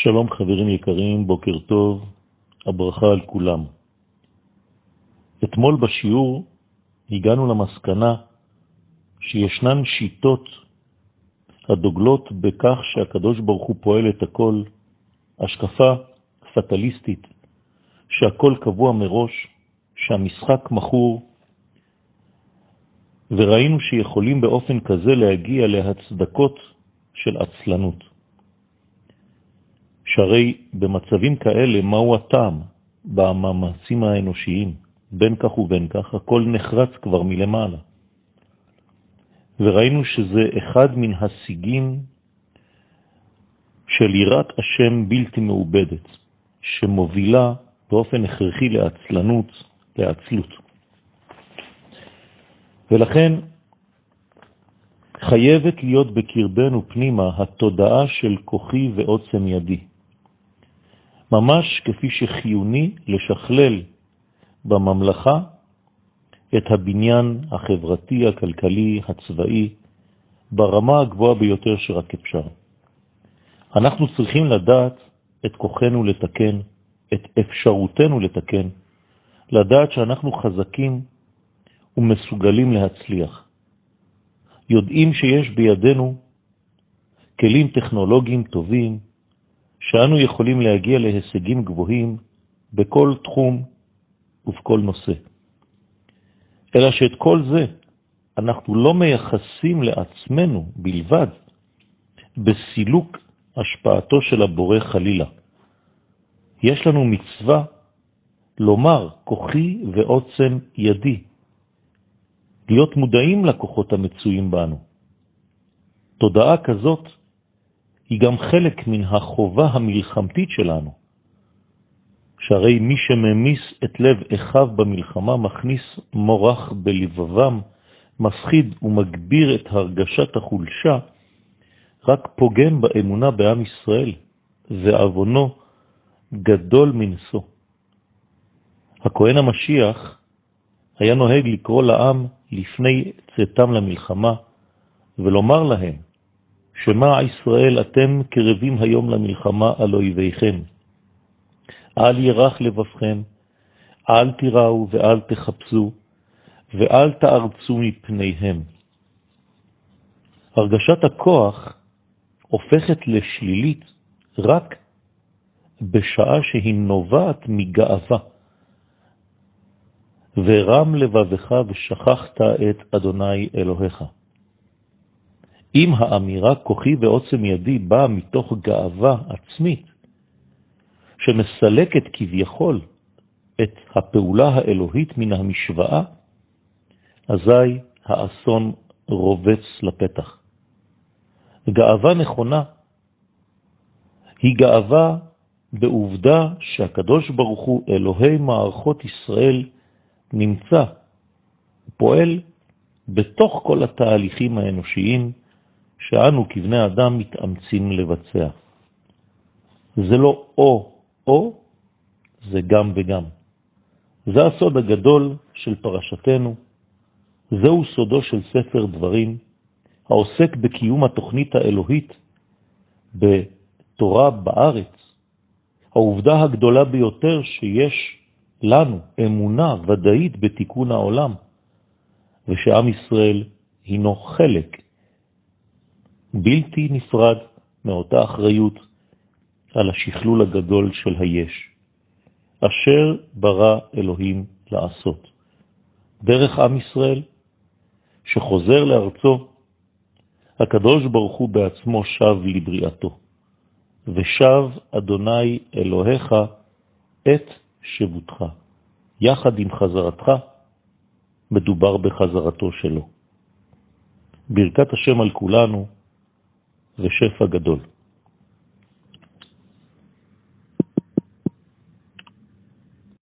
שלום חברים יקרים, בוקר טוב, הברכה על כולם. אתמול בשיעור הגענו למסקנה שישנן שיטות הדוגלות בכך שהקדוש ברוך הוא פועל את הכל, השקפה פטליסטית, שהכל קבוע מראש, שהמשחק מחור, וראינו שיכולים באופן כזה להגיע להצדקות של עצלנות. שהרי במצבים כאלה מהו הטעם במאמצים האנושיים, בין כך ובין כך, הכל נחרץ כבר מלמעלה. וראינו שזה אחד מן השיגים של יראת השם בלתי מעובדת, שמובילה באופן הכרחי לעצלנות, לעצלות. ולכן חייבת להיות בקרבנו פנימה התודעה של כוחי ועוצם ידי. ממש כפי שחיוני לשכלל בממלכה את הבניין החברתי, הכלכלי, הצבאי, ברמה הגבוהה ביותר שרק אפשר. אנחנו צריכים לדעת את כוחנו לתקן, את אפשרותנו לתקן, לדעת שאנחנו חזקים ומסוגלים להצליח. יודעים שיש בידינו כלים טכנולוגיים טובים, שאנו יכולים להגיע להישגים גבוהים בכל תחום ובכל נושא. אלא שאת כל זה אנחנו לא מייחסים לעצמנו בלבד בסילוק השפעתו של הבורא חלילה. יש לנו מצווה לומר כוחי ועוצם ידי, להיות מודעים לכוחות המצויים בנו. תודעה כזאת היא גם חלק מן החובה המלחמתית שלנו, שהרי מי שממיס את לב אחיו במלחמה מכניס מורח בלבבם, מפחיד ומגביר את הרגשת החולשה, רק פוגם באמונה בעם ישראל, ועוונו גדול מנשוא. הכהן המשיח היה נוהג לקרוא לעם לפני צאתם למלחמה, ולומר להם, שמע ישראל אתם קרבים היום למלחמה על אויביכם. אל ירח לבבכם, אל תיראו ואל תחפשו, ואל תארצו מפניהם. הרגשת הכוח הופכת לשלילית רק בשעה שהיא נובעת מגאווה. ורם לבבך ושכחת את אדוני אלוהיך. אם האמירה כוחי ועוצם ידי באה מתוך גאווה עצמית, שמסלקת כביכול את הפעולה האלוהית מן המשוואה, אזי האסון רובץ לפתח. גאווה נכונה היא גאווה בעובדה שהקדוש ברוך הוא אלוהי מערכות ישראל נמצא, פועל בתוך כל התהליכים האנושיים שאנו כבני אדם מתאמצים לבצע. זה לא או, זה גם וגם. זה הסוד הגדול של פרשתנו, זהו סודו של ספר דברים, העוסק בקיום התוכנית האלוהית בתורה בארץ. העובדה הגדולה ביותר שיש לנו אמונה ודאית בתיקון העולם, ושעם ישראל הינו חלק בלתי נפרד מאותה אחריות על השכלול הגדול של היש, אשר ברא אלוהים לעשות. דרך עם ישראל שחוזר לארצו, הקדוש ברוך הוא בעצמו שב לבריאתו, ושב אדוני אלוהיך את שבותך. יחד עם חזרתך מדובר בחזרתו שלו. ברכת השם על כולנו ושפע גדול.